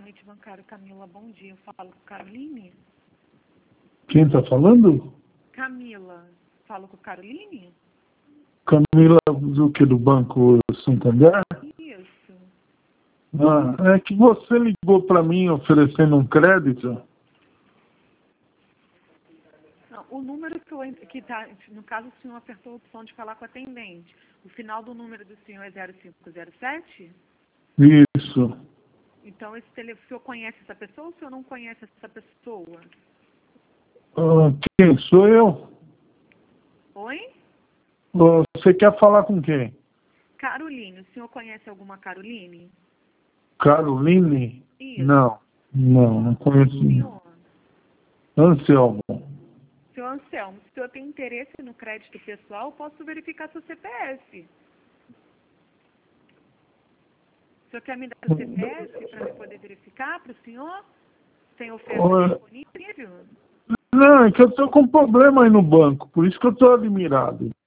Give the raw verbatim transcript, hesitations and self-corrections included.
Amit Bancário, Camila, bom dia. Eu falo com Caroline? Quem está falando? Camila, falo com Caroline? Camila do que? Do Banco Santander? Isso. Ah, é que você ligou para mim oferecendo um crédito. Não, o número que, eu, que tá, no caso o senhor apertou a opção de falar com a atendente. O final do número do senhor é zero cinco zero sete? Isso. Então, esse tele, o senhor conhece essa pessoa ou o senhor não conhece essa pessoa? Ah, quem? Sou eu? Oi? Ah, Você quer falar com quem? Caroline, o senhor conhece alguma Caroline? Caroline? Isso. Não, não, não conheço. Senhor. Anselmo. Senhor Anselmo, se o senhor tem interesse no crédito pessoal, eu posso verificar seu C P F. O senhor quer me dar o C P F para eu poder verificar para o senhor? Tem oferta Olha, disponível? não, é que eu estou com problema aí no banco, por isso que eu estou admirado.